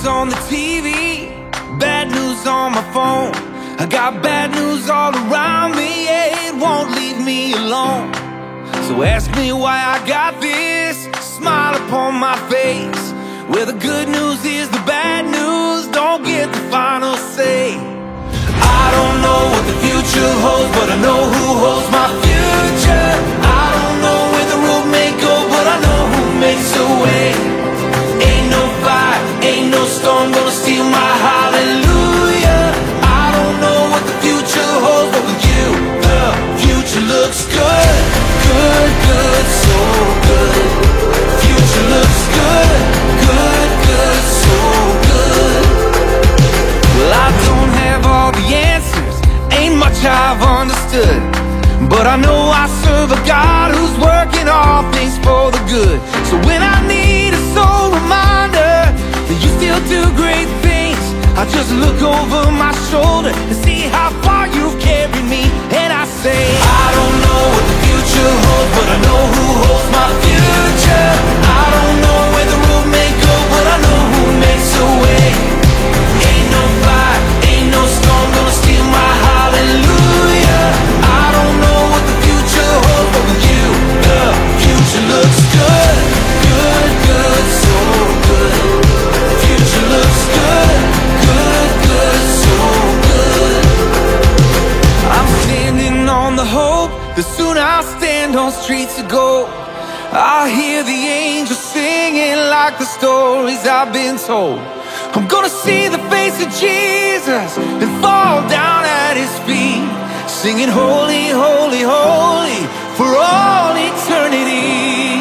news on the TV, bad news on my phone. I got bad news all around me, yeah, it won't leave me alone. So ask me why I got this smile upon my face, where the good news is the bad news don't get the final say. I don't know what the future holds, but I know who holds my future. I don't know where the road may go, but I know who makes a way. Ain't no fire, ain't no storm gonna steal my hallelujah. I don't know what the future holds, but with you, the future looks good. Good, good, so good. Future looks good. Good, good, so good. Well, I don't have all the answers, ain't much I've understood, but I know I serve a God who's working all things for the good. So when I need a soul reminder that you still do great things, I just look over my shoulder and see how far you've carried me, and I say, I don't know what the future holds, but I know who holds my future. I don't know where the road may go, but I know who makes a way. Ain't no fire, ain't no storm gonna steal my hallelujah. I don't know what the future holds, but with you, the future looks good. Good, good, so good. The future looks good. Good, good, so good. I'm standing on the hope that soon I'll stand on streets of gold. I'll hear the angels singing like the stories I've been told. I'm gonna see the face of Jesus and fall down at his feet, singing holy, holy, holy for all eternity.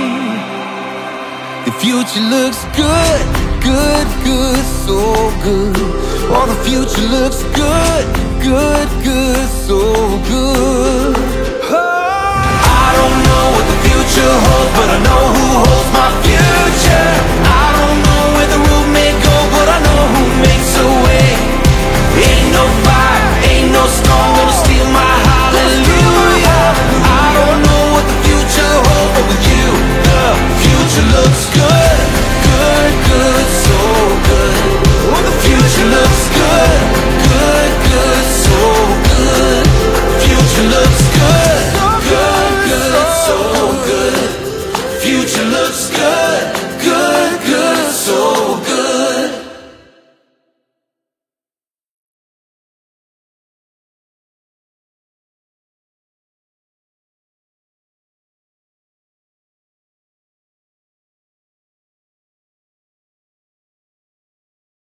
The future looks good, good, good, so good. Oh, the future looks good, good, good, so good.